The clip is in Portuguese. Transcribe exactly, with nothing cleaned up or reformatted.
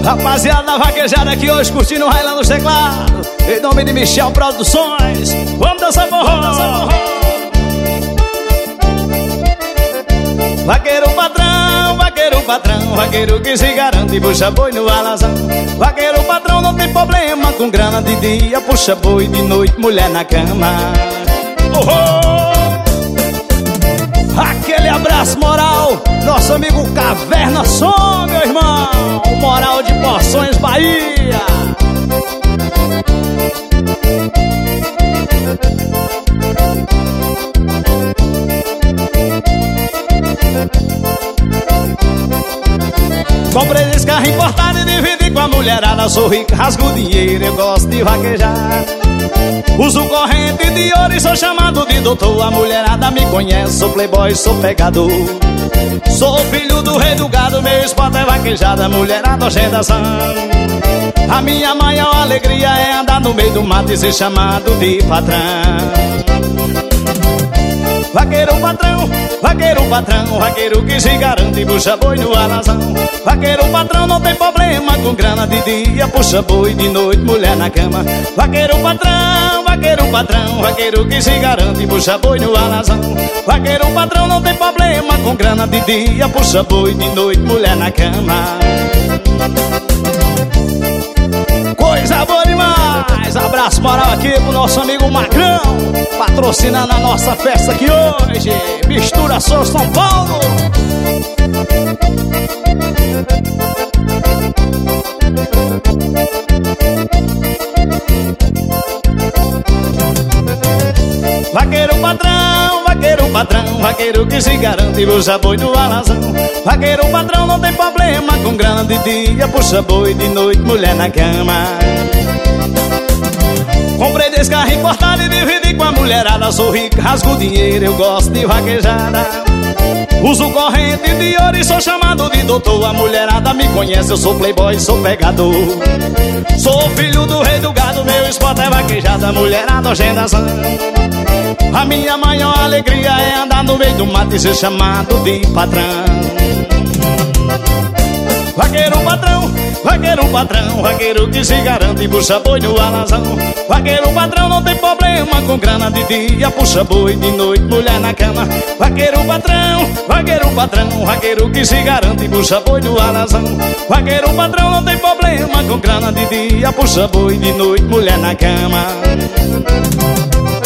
Rapaziada vaquejada aqui hoje curtindo o Railão nos teclados, em nome de Michel Produções. Vamos dançar forró. Vaqueiro patrão, vaqueiro patrão, vaqueiro que se garante e puxa boi no alazão. Vaqueiro patrão não tem problema com grana de dia, puxa boi de noite, mulher na cama. Oh, oh. Aquele abraço moral, nosso amigo Caverna Som, meu irmão. Moral de Poções, Bahia. Comprei esse carro importado e dividi com a mulherada. Sou rico, rasgo o dinheiro, eu gosto de vaquejar. Uso corrente de ouro e sou chamado de doutor. A mulherada me conhece, sou playboy, sou pegador. Sou filho do rei do gado, meu esporte é vaquejada, a mulherada ostentação. A minha maior alegria é andar no meio do mato e ser chamado de patrão. Vaqueiro patrão, vaqueiro patrão, vaqueiro que se garante e puxa boi no alazão. Vaqueiro patrão não tem problema com grana de dia, puxa boi de noite, mulher na cama. Vaqueiro patrão, vaqueiro patrão, vaqueiro que se garante e puxa boi no alazão. Vaqueiro patrão não tem problema com grana de dia, puxa boi de noite, mulher na cama. Coisa boa demais! Abraço moral aqui pro nosso amigo Magrão, patrocinando a nossa festa aqui hoje. Mistura Sou São Paulo. Vaqueiro patrão, vaqueiro patrão, vaqueiro que se garante e puxa boi no alazão. Vaqueiro patrão não tem problema com grana de dia, puxa boi de noite, mulher na cama. Comprei desse carro importado e dividi com a mulherada. Sou rico, rasgo o dinheiro, eu gosto de vaquejada. Uso corrente de ouro e sou chamado de doutor. A mulherada me conhece, eu sou playboy, sou pegador. Sou filho do rei do gado, meu esporte é vaquejada, mulherada ostentação. A minha maior alegria é andar no meio do mato e ser chamado de patrão. Vaqueiro patrão, vaqueiro patrão, vaqueiro que se garante e puxa boi no alazão. Vaqueiro patrão não tem problema com grana de dia, puxa boi de noite, mulher na cama. Vaqueiro patrão, vaqueiro patrão, vaqueiro que se garante e puxa boi no alazão. Vaqueiro patrão não tem problema com grana de dia, puxa boi de noite, mulher na cama.